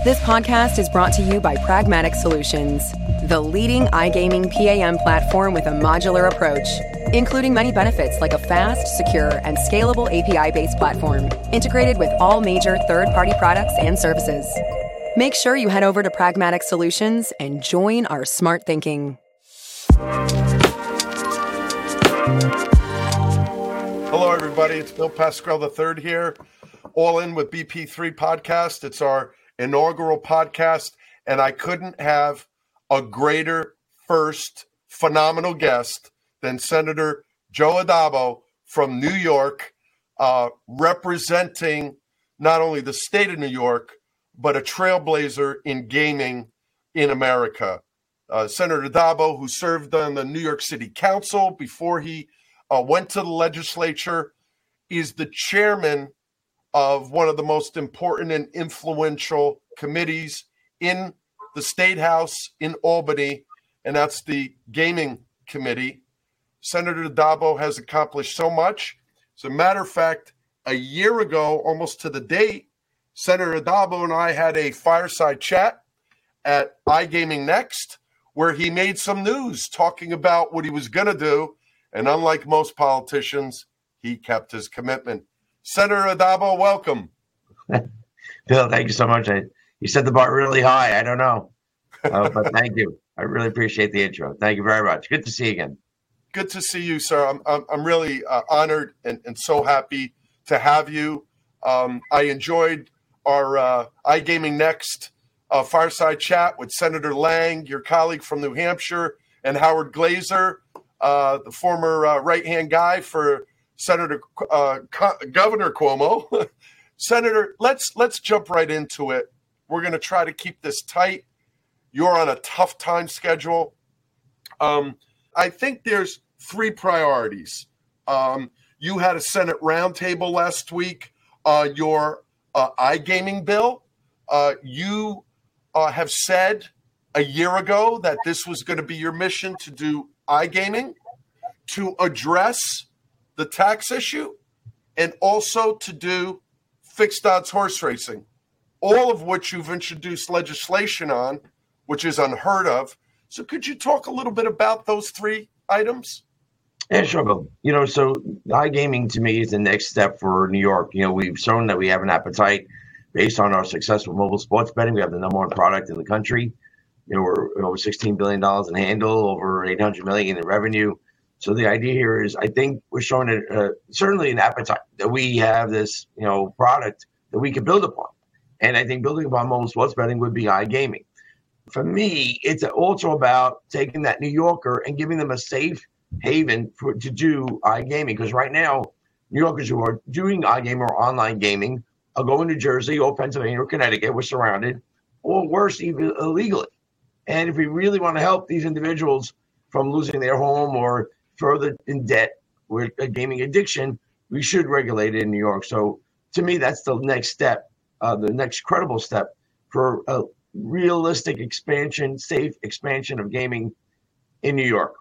This podcast is brought to you by Pragmatic Solutions, the leading iGaming PAM platform with a modular approach, including many benefits like a fast, secure, and scalable API-based platform, integrated with all major third-party products and services. Make sure you head over to Pragmatic Solutions and join our smart thinking. Hello, everybody. It's Bill Pascrell III here, All In with BP3 podcast. It's our inaugural podcast, and I couldn't have a greater first phenomenal guest than Senator Joe Addabbo from New York, representing not only the state of New York, but a trailblazer in gaming in America. Senator Addabbo, who served on the New York City Council before he went to the legislature, is the chairman of one of the most important and influential committees in the State House in Albany, and that's the Gaming Committee. Senator Addabbo has accomplished so much. As a matter of fact, a year ago, almost to the date, Senator Addabbo and I had a fireside chat at iGaming Next, where he made some news talking about what he was going to do, and unlike most politicians, he kept his commitment. Senator Addabbo, welcome. Bill, thank you so much. You set the bar really high. I don't know, but thank you. I really appreciate the intro. Thank you very much. Good to see you again. Good to see you, sir. I'm really honored and so happy to have you. I enjoyed our iGaming Next fireside chat with Senator Lang, your colleague from New Hampshire, and Howard Glazer, the former right-hand guy for Governor Cuomo. Senator, let's jump right into it. We're going to try to keep this tight. You're on a tough time schedule. I think there's three priorities. You had a Senate roundtable last week on your iGaming bill. You have said a year ago that this was going to be your mission to do iGaming, to address the tax issue, and also to do fixed odds horse racing, all of which you've introduced legislation on, which is unheard of. So could you talk a little bit about those three items? Yeah, sure, Bill. So iGaming to me is the next step for New York. We've shown that we have an appetite based on our success with mobile sports betting. We have the number one product in the country. We're over $16 billion in handle, over $800 million in revenue. So the idea here is, I think we're showing certainly an appetite that we have this, product that we can build upon. And I think building upon mobile sports betting would be iGaming. For me, it's also about taking that New Yorker and giving them a safe haven to do iGaming. Because right now, New Yorkers who are doing iGaming or online gaming are going to Jersey or Pennsylvania or Connecticut, we're surrounded, or worse, even illegally. And if we really want to help these individuals from losing their home or further in debt with a gaming addiction, we should regulate it in New York. So to me, that's the next step, the next credible step for a realistic expansion, safe expansion of gaming in New York.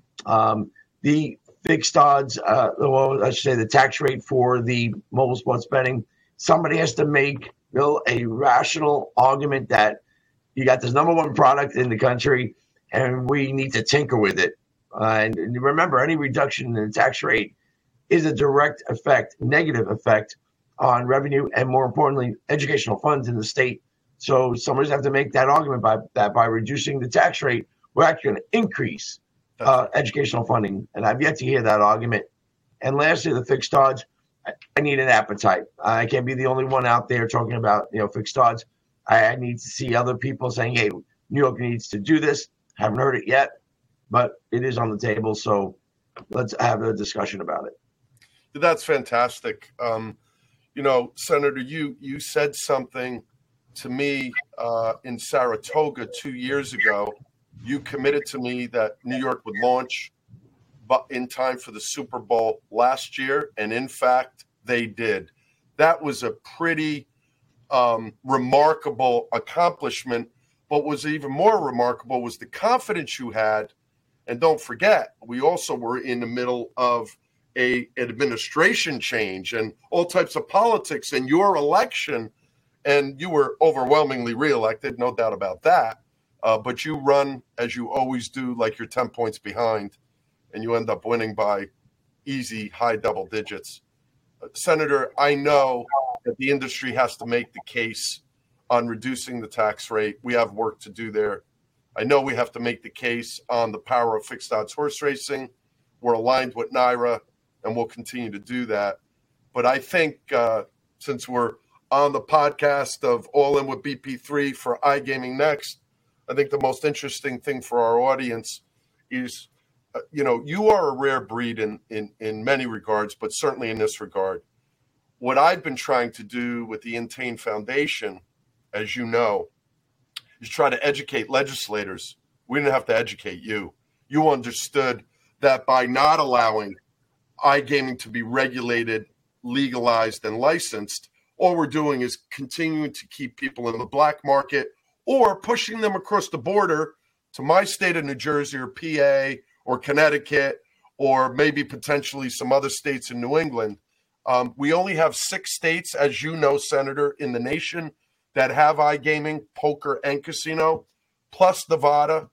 The fixed odds, I should say the tax rate for the mobile sports betting, somebody has to make, Bill, a rational argument that you got this number one product in the country and we need to tinker with it. And remember, any reduction in the tax rate is a direct effect, negative effect on revenue and, more importantly, educational funds in the state. So somebody's have to make that argument by reducing the tax rate, we're actually going to increase educational funding. And I've yet to hear that argument. And lastly, the fixed odds, I need an appetite. I can't be the only one out there talking about fixed odds. I need to see other people saying, hey, New York needs to do this. Haven't heard it yet, but it is on the table. So let's have a discussion about it. That's fantastic. Senator, you said something to me in Saratoga 2 years ago. You committed to me that New York would launch in time for the Super Bowl last year. And in fact, they did. That was a pretty remarkable accomplishment. But what was even more remarkable was the confidence you had. And don't forget, we also were in the middle of an administration change and all types of politics, and your election and you were overwhelmingly reelected, no doubt about that. But you run, as you always do, like you're 10 points behind, and you end up winning by easy high double digits. Senator, I know that the industry has to make the case on reducing the tax rate. We have work to do there. I know we have to make the case on the power of fixed odds horse racing. We're aligned with NYRA, and we'll continue to do that. But I think since we're on the podcast of All In with BP3 for iGaming Next, I think the most interesting thing for our audience is, you are a rare breed in many regards, but certainly in this regard. What I've been trying to do with the Entain Foundation, as you know, is try to educate legislators. We didn't have to educate you. You understood that by not allowing iGaming to be regulated, legalized, and licensed, all we're doing is continuing to keep people in the black market or pushing them across the border to my state of New Jersey or PA or Connecticut or maybe potentially some other states in New England. We only have 6 states, as you know, Senator, in the nation that have iGaming, poker, and casino, plus Nevada,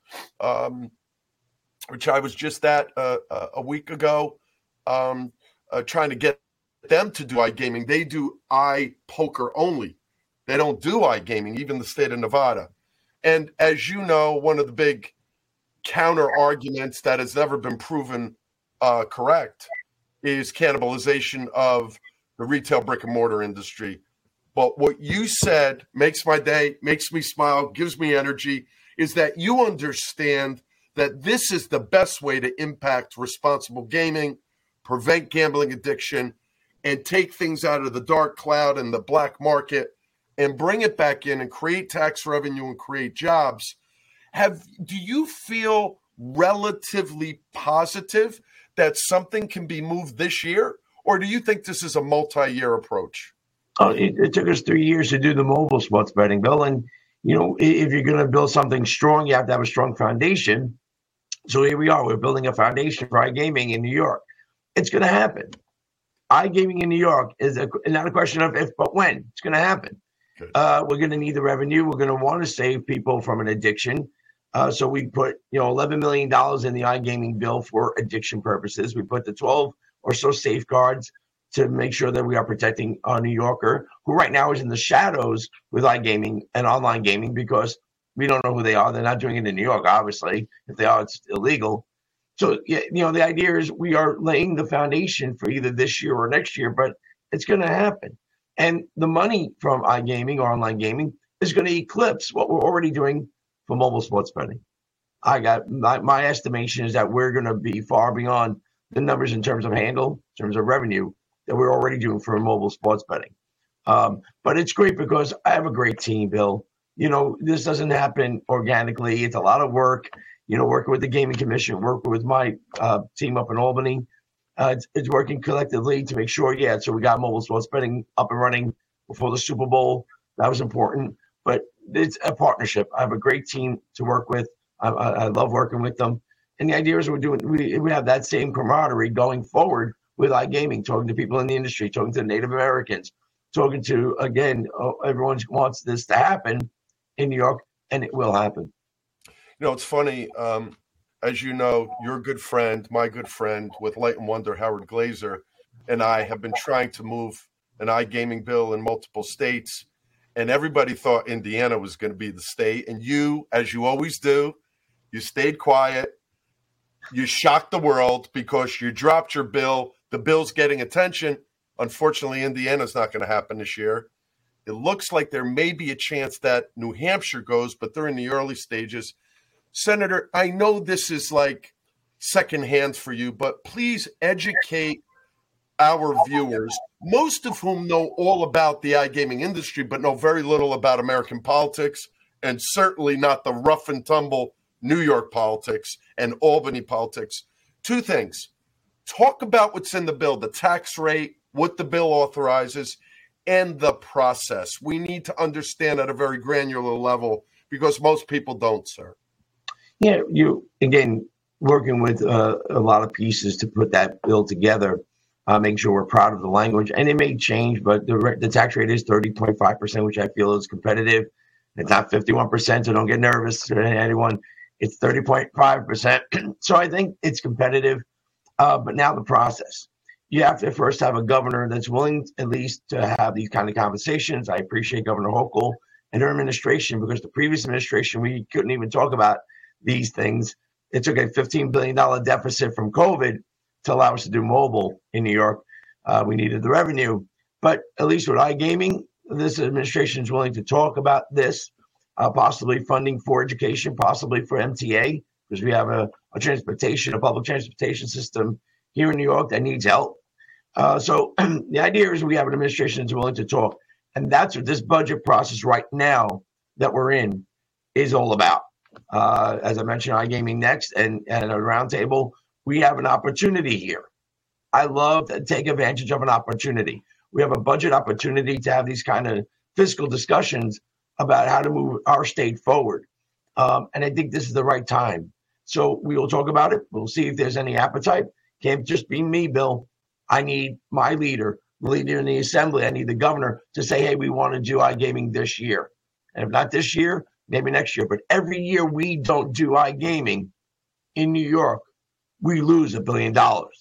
which I was just at a week ago, trying to get them to do iGaming. They do iPoker only. They don't do iGaming, even the state of Nevada. And as you know, one of the big counter arguments that has never been proven correct is cannibalization of the retail brick and mortar industry. But what you said makes my day, makes me smile, gives me energy, is that you understand that this is the best way to impact responsible gaming, prevent gambling addiction, and take things out of the dark cloud and the black market and bring it back in and create tax revenue and create jobs. Do you feel relatively positive that something can be moved this year? Or do you think this is a multi-year approach? It took us 3 years to do the mobile sports betting, Bill. And, if you're going to build something strong, you have to have a strong foundation. So here we are. We're building a foundation for iGaming in New York. It's going to happen. iGaming in New York is not a question of if, but when. It's going to happen. We're going to need the revenue. We're going to want to save people from an addiction. So we put, $11 million in the iGaming bill for addiction purposes. We put the 12 or so safeguards to make sure that we are protecting a New Yorker who right now is in the shadows with iGaming and online gaming because we don't know who they are. They're not doing it in New York, obviously. If they are, it's illegal. So, the idea is we are laying the foundation for either this year or next year, but it's going to happen. And the money from iGaming or online gaming is going to eclipse what we're already doing for mobile sports betting. I got my estimation is that we're going to be far beyond the numbers in terms of handle, in terms of revenue that we're already doing for mobile sports betting. But it's great because I have a great team, Bill. This doesn't happen organically. It's a lot of work, working with the Gaming Commission, working with my team up in Albany. It's working collectively to make sure, so we got mobile sports betting up and running before the Super Bowl. That was important. But it's a partnership. I have a great team to work with. I love working with them. And the idea is we have that same camaraderie going forward with iGaming, talking to people in the industry, talking to Native Americans, talking to, again, everyone wants this to happen in New York, and it will happen. It's funny. As you know, your good friend, my good friend with Light and Wonder, Howard Glazer, and I have been trying to move an iGaming bill in multiple states. And everybody thought Indiana was going to be the state. And you, as you always do, you stayed quiet. You shocked the world because you dropped your bill. The bill's getting attention. Unfortunately, Indiana's not going to happen this year. It looks like there may be a chance that New Hampshire goes, but they're in the early stages. Senator, I know this is like secondhand for you, but please educate our viewers, most of whom know all about the iGaming industry, but know very little about American politics, and certainly not the rough and tumble New York politics and Albany politics. 2 things. Talk about what's in the bill, the tax rate, what the bill authorizes, and the process. We need to understand at a very granular level because most people don't, sir. Yeah, you, again, working with a lot of pieces to put that bill together. making sure we're proud of the language. And it may change, but the tax rate is 30.5%, which I feel is competitive. It's not 51%, so don't get nervous, anyone. It's 30.5%. So I think it's competitive. But now the process. You have to first have a governor that's willing at least to have these kind of conversations. I appreciate Governor Hochul and her administration, because the previous administration, we couldn't even talk about these things. It took a $15 billion deficit from COVID to allow us to do mobile in New York. We needed the revenue. But at least with iGaming, this administration is willing to talk about this, possibly funding for education, possibly for MTA, because we have a public transportation system here in New York that needs help. So the idea is we have an administration that's willing to talk. And that's what this budget process right now that we're in is all about. As I mentioned, iGaming next and a roundtable, we have an opportunity here. I love to take advantage of an opportunity. We have a budget opportunity to have these kind of fiscal discussions about how to move our state forward. And I think this is the right time. So we will talk about it. We'll see if there's any appetite. Can't just be me, Bill. I need my leader, the leader in the assembly. I need the governor to say, hey, we want to do iGaming this year. And if not this year, maybe next year. But every year we don't do iGaming in New York, we lose $1 billion.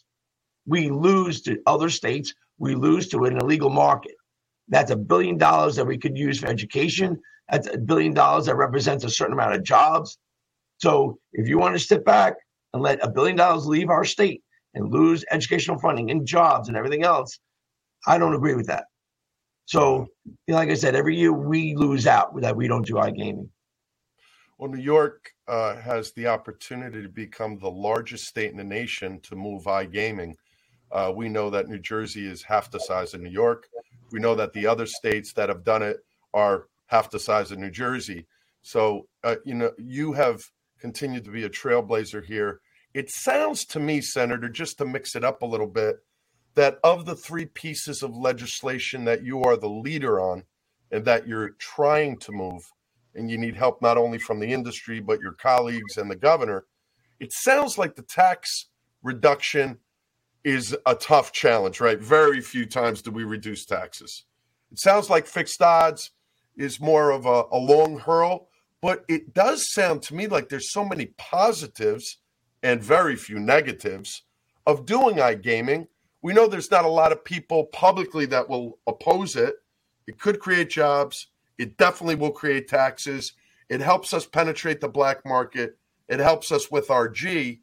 We lose to other states. We lose to an illegal market. That's $1 billion that we could use for education. That's $1 billion that represents a certain amount of jobs. So if you want to step back and let $1 billion leave our state and lose educational funding and jobs and everything else, I don't agree with that. So, like I said, every year we lose out that we don't do iGaming. Well, New York has the opportunity to become the largest state in the nation to move iGaming. We know that New Jersey is half the size of New York. We know that the other states that have done it are half the size of New Jersey. So, you have continued to be a trailblazer here. It sounds to me, Senator, just to mix it up a little bit, that of the three pieces of legislation that you are the leader on and that you're trying to move, and you need help not only from the industry, but your colleagues and the governor, it sounds like the tax reduction is a tough challenge, right? Very few times do we reduce taxes. It sounds like fixed odds is more of a long hurl, but it does sound to me like there's so many positives and very few negatives of doing iGaming. We know there's not a lot of people publicly that will oppose it. It could create jobs. It definitely will create taxes. It helps us penetrate the black market. It helps us with our G.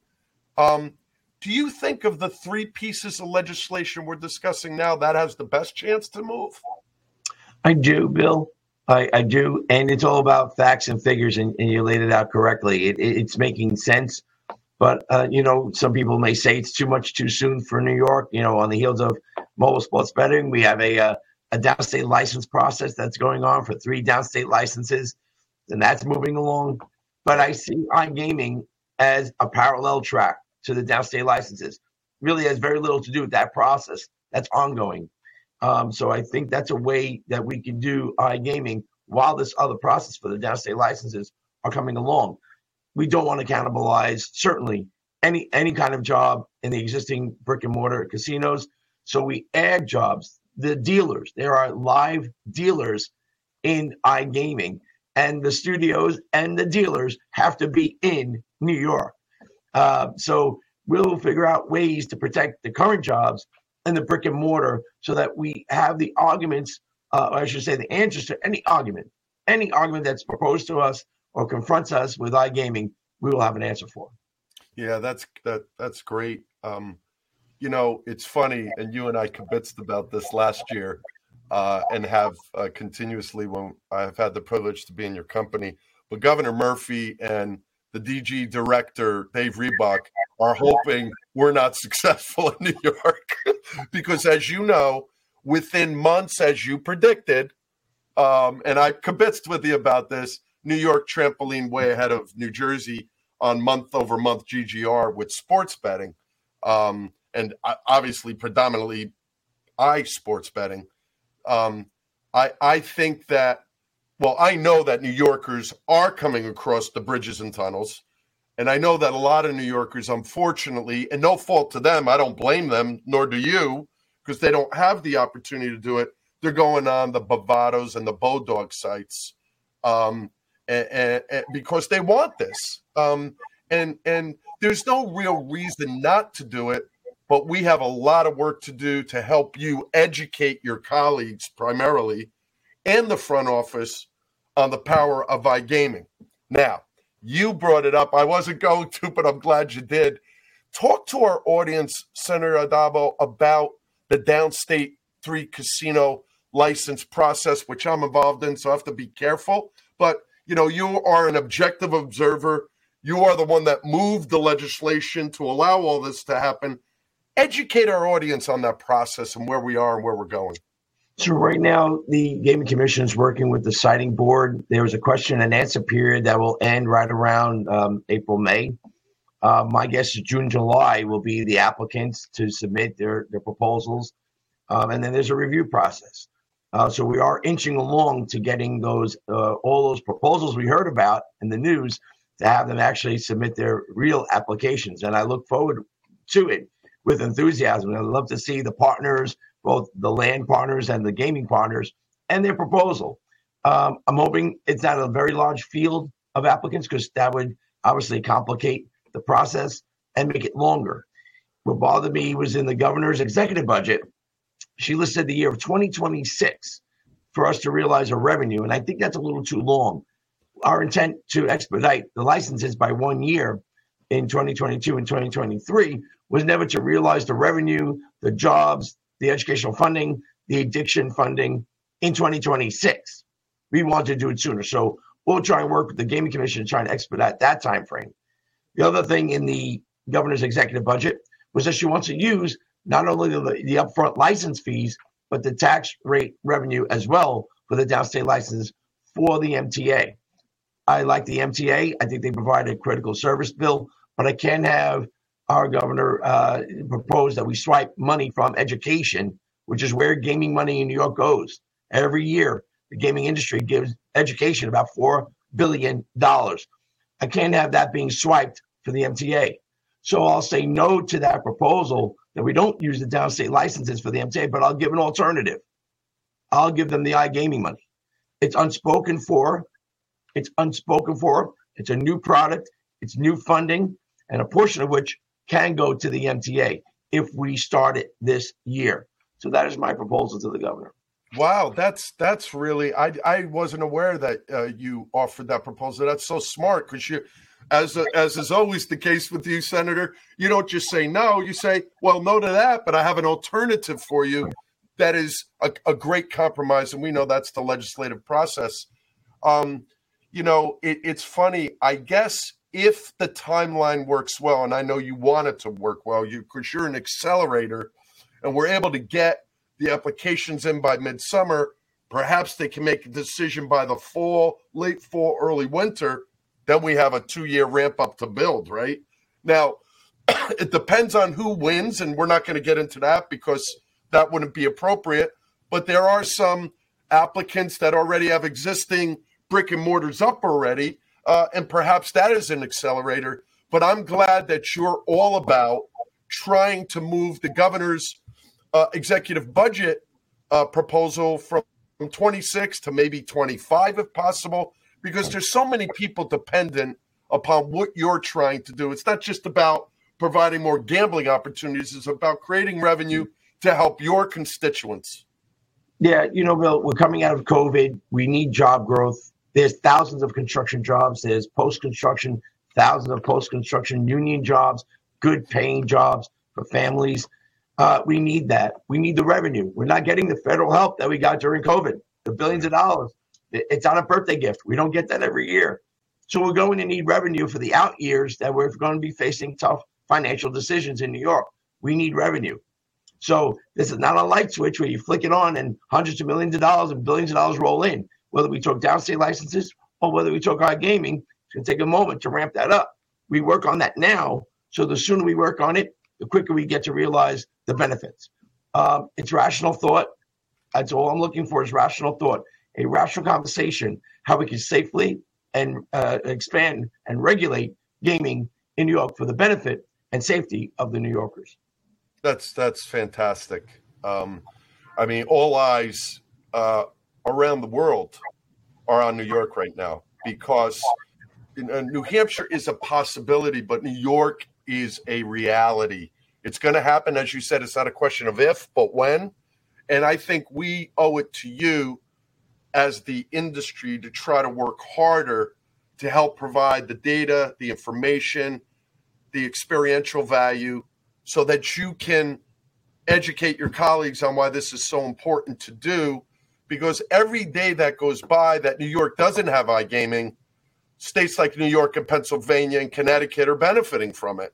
Do you think of the three pieces of legislation we're discussing now that has the best chance to move? I do, Bill. I do. And it's all about facts and figures, and you laid it out correctly. It's making sense. But, some people may say it's too much too soon for New York. On the heels of mobile sports betting, we have a downstate license process that's going on for 3 downstate licenses, and that's moving along. But I see iGaming as a parallel track to the downstate licenses. Really has very little to do with that process. That's ongoing. So I think that's a way that we can do iGaming while this other process for the downstate licenses are coming along. We don't want to cannibalize, certainly, any kind of job in the existing brick and mortar casinos. So we add jobs. The dealers, there are live dealers in iGaming, and the studios and the dealers have to be in New York. So we'll figure out ways to protect the current jobs and the brick and mortar so that we have the arguments, or I should say the answers to any argument that's proposed to us or confronts us with iGaming, we will have an answer for. Yeah, that's great. It's funny, and you and I convinced about this last year, and have continuously when I've had the privilege to be in your company. But Governor Murphy and the DG director, Dave Reebok, are hoping we're not successful in New York because, as you know, within months, as you predicted, and I convinced with you about this, New York trampoline way ahead of New Jersey on month-over-month GGR with sports betting, and obviously predominantly sports betting. I think that, I know that New Yorkers are coming across the bridges and tunnels, and I know that a lot of New Yorkers, unfortunately, and no fault to them, I don't blame them, nor do you, because they don't have the opportunity to do it. They're going on the Bovados and the Bodog sites, and because they want this. And there's no real reason not to do it, but we have a lot of work to do to help you educate your colleagues primarily and the front office on the power of iGaming. Now, you brought it up. I wasn't going to, but I'm glad you did. Talk to our audience, Senator Addabbo, about the Downstate 3 casino license process, which I'm involved in, so I have to be careful. But, you are an objective observer. You are the one that moved the legislation to allow all this to happen. Educate our audience on that process and where we are and where we're going. So right now, the Gaming Commission is working with the siting board. There was a question and answer period that will end right around April, May. My guess is June, July will be the applicants to submit their proposals. And then there's a review process. So we are inching along to getting those all those proposals we heard about in the news to have them actually submit their real applications. And I look forward to it with enthusiasm. I'd love to see the partners, both the land partners and the gaming partners, and their proposal. I'm hoping it's not a very large field of applicants because that would obviously complicate the process and make it longer. What bothered me was in the governor's executive budget, she listed the year of 2026 for us to realize our revenue, and I think that's a little too long. Our intent to expedite the licenses by 1 year in 2022 and 2023 was never to realize the revenue, the jobs, the educational funding, the addiction funding in 2026. We want to do it sooner. So we'll try and work with the Gaming Commission trying to expedite that time frame. The other thing in the governor's executive budget was that she wants to use not only the upfront license fees, but the tax rate revenue as well for the downstate licenses for the MTA. I like the MTA. I think they provide a critical service bill, but I can have our governor propose that we swipe money from education, which is where gaming money in New York goes. Every year, the gaming industry gives education about $4 billion. I can't have that being swiped for the MTA. So I'll say no to that proposal that we don't use the downstate licenses for the MTA, but I'll give an alternative. I'll give them the iGaming money. It's unspoken for. It's a new product. It's new funding, and a portion of which can go to the MTA if we start it this year. So that is my proposal to the governor. Wow, that's really, I wasn't aware that you offered that proposal. That's so smart because you, as is always the case with you, Senator, you don't just say no. You say, well, no to that, but I have an alternative for you that is a great compromise, and we know that's the legislative process. It's funny. I guess if the timeline works well, and I know you want it to work well, because you're an accelerator, and we're able to get the applications in by midsummer, perhaps they can make a decision by the fall, late fall, early winter. Then we have a 2-year ramp up to build, right? Now, it depends on who wins, and we're not going to get into that because that wouldn't be appropriate. But there are some applicants that already have existing brick and mortars up already, and perhaps that is an accelerator. But I'm glad that you're all about trying to move the governor's executive budget proposal from 26 to maybe 25 if possible, because there's so many people dependent upon what you're trying to do. It's not just about providing more gambling opportunities. It's about creating revenue to help your constituents. Yeah, Bill, we're coming out of COVID. We need job growth. There's thousands of construction jobs. There's post-construction, thousands of post-construction union jobs, good paying jobs for families. We need that. We need the revenue. We're not getting the federal help that we got during COVID, the billions of dollars. It's not a birthday gift. We don't get that every year. So we're going to need revenue for the out years that we're going to be facing tough financial decisions in New York. We need revenue. So this is not a light switch where you flick it on and hundreds of millions of dollars and billions of dollars roll in. Whether we talk downstate licenses or whether we talk iGaming, it's going to take a moment to ramp that up. We work on that now. So the sooner we work on it, the quicker we get to realize the benefits. It's rational thought. That's all I'm looking for is rational thought, a rational conversation, how we can safely and expand and regulate gaming in New York for the benefit and safety of the New Yorkers. That's fantastic. I mean, all eyes around the world are on New York right now because New Hampshire is a possibility, but New York is a reality. It's going to happen. As you said, it's not a question of if, but when. And I think we owe it to you as the industry to try to work harder to help provide the data, the information, the experiential value so that you can educate your colleagues on why this is so important to do. Because every day that goes by that New York doesn't have iGaming, states like New York and Pennsylvania and Connecticut are benefiting from it.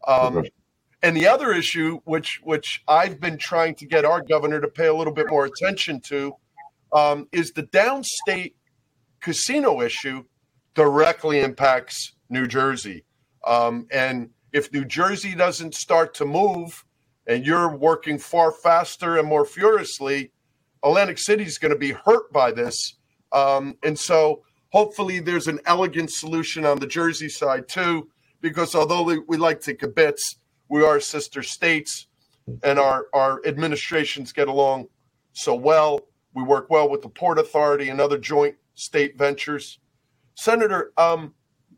And the other issue, which I've been trying to get our governor to pay a little bit more attention to, is the downstate casino issue directly impacts New Jersey. And if New Jersey doesn't start to move and you're working far faster and more furiously, Atlantic City is going to be hurt by this. And so hopefully there's an elegant solution on the Jersey side too, because although we like to kibitz, we are sister states and our administrations get along so well. We work well with the Port Authority and other joint state ventures. Senator, and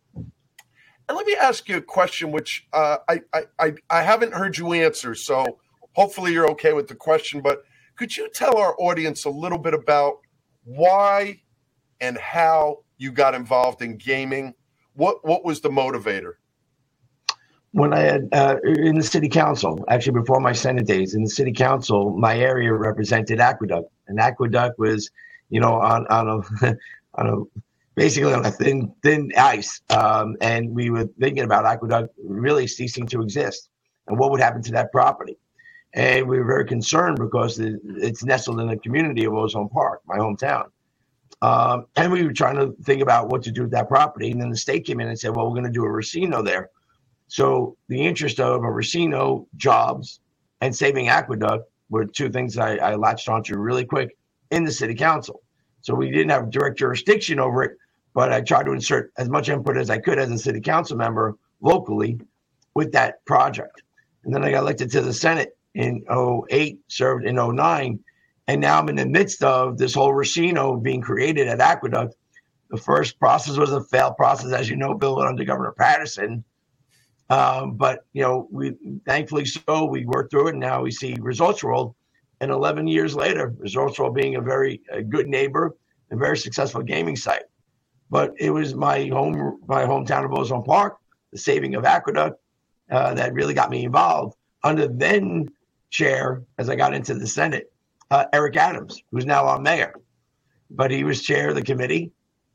let me ask you a question, which I haven't heard you answer, so hopefully you're okay with the question. But could you tell our audience a little bit about why and how you got involved in gaming? What was the motivator? When I had in the city council, actually before my Senate days, in the city council, my area represented Aqueduct, and Aqueduct was, on a basically on a thin ice, and we were thinking about Aqueduct really ceasing to exist, and what would happen to that property. And we were very concerned because it's nestled in the community of Ozone Park, my hometown. And we were trying to think about what to do with that property. And then the state came in and said, well, we're going to do a Racino there. So the interest of a Racino, jobs, and saving Aqueduct were two things I latched onto really quick in the city council. So we didn't have direct jurisdiction over it, but I tried to insert as much input as I could as a city council member locally with that project. And then I got elected to the Senate in 2008, served in 2009, and now I'm in the midst of this whole Racino being created at Aqueduct. The first process was a failed process, as you know, Bill, under Governor Patterson. But, we thankfully we worked through it, and now we see Resorts World. And 11 years later, Resorts World being a very good neighbor and very successful gaming site. But it was my hometown of Ozone Park, the saving of Aqueduct, that really got me involved. Under then chair, as I got into the Senate, Eric Adams, who's now our mayor, but he was chair of the committee.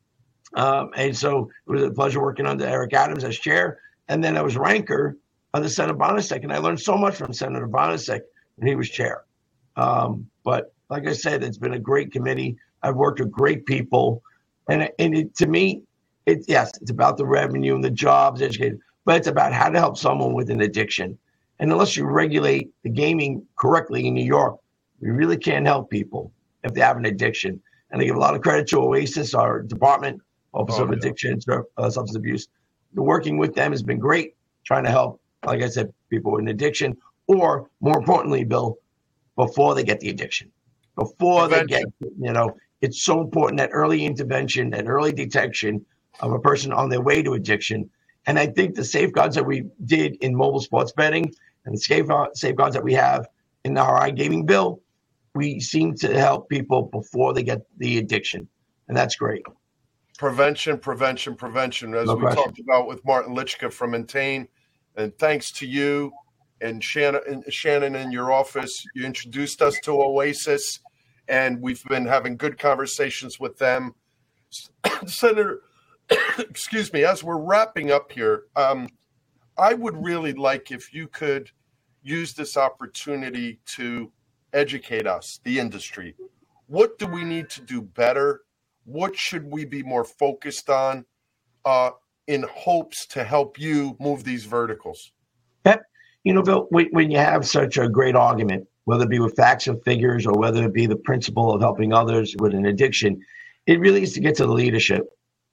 And so it was a pleasure working under Eric Adams as chair. And then I was ranker under Senator Bonasek, and I learned so much from Senator Bonasek when he was chair. But like I said, it's been a great committee. I've worked with great people. And to me, it's about the revenue and the jobs, educated, but it's about how to help someone with an addiction. And unless you regulate the gaming correctly in New York, we really can't help people if they have an addiction. And I give a lot of credit to Oasis, our department, Office of Addiction and Substance Abuse. Working with them has been great, trying to help, like I said, people with an addiction, or more importantly, Bill, before they get the addiction. Before they get, it's so important that early intervention and early detection of a person on their way to addiction. And I think the safeguards that we did in mobile sports betting and the safeguards that we have in our iGaming bill, we seem to help people before they get the addiction. And that's great. Prevention, as we talked about with Martin Litchka from Entain. And thanks to you and Shannon in your office, you introduced us to Oasis, and we've been having good conversations with them. Senator, excuse me, as we're wrapping up here, I would really like if you could use this opportunity to educate us, the industry. What do we need to do better? What should we be more focused on in hopes to help you move these verticals? Yep. Bill, when you have such a great argument, whether it be with facts and figures or whether it be the principle of helping others with an addiction, it really is to get to the leadership.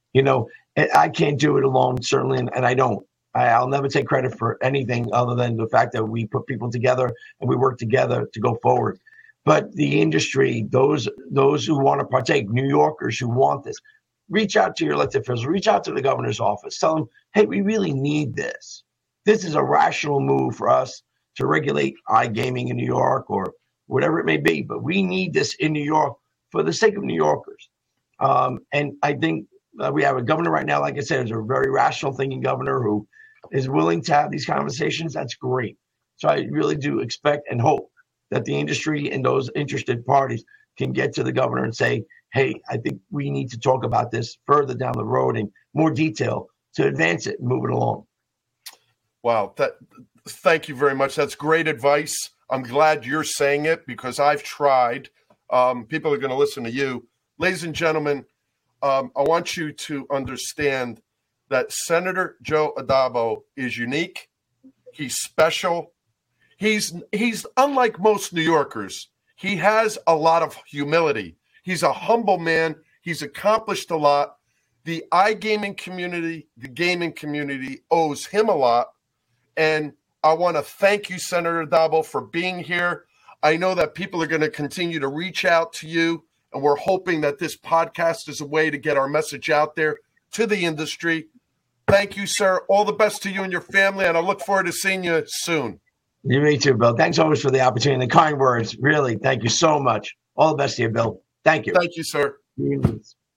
I can't do it alone, certainly, and I don't. I'll never take credit for anything other than the fact that we put people together and we work together to go forward. But the industry, those who want to partake, New Yorkers who want this, reach out to your elected officials, reach out to the governor's office, tell them, hey, we really need this. This is a rational move for us to regulate iGaming in New York or whatever it may be. But we need this in New York for the sake of New Yorkers. And I think we have a governor right now, like I said, is a very rational thinking governor who is willing to have these conversations. That's great. So I really do expect and hope that the industry and those interested parties can get to the governor and say, hey, I think we need to talk about this further down the road in more detail to advance it and move it along. Wow. Thank you very much. That's great advice. I'm glad you're saying it because I've tried. People are going to listen to you. Ladies and gentlemen, I want you to understand that Senator Joe Addabbo is unique. He's special. He's unlike most New Yorkers. He has a lot of humility. He's a humble man. He's accomplished a lot. The iGaming community, the gaming community owes him a lot. And I want to thank you, Senator Addabbo, for being here. I know that people are going to continue to reach out to you, and we're hoping that this podcast is a way to get our message out there to the industry. Thank you, sir. All the best to you and your family, and I look forward to seeing you soon. Me too, Bill. Thanks always for the opportunity and the kind words. Really, thank you so much. All the best to you, Bill. Thank you. Thank you, sir.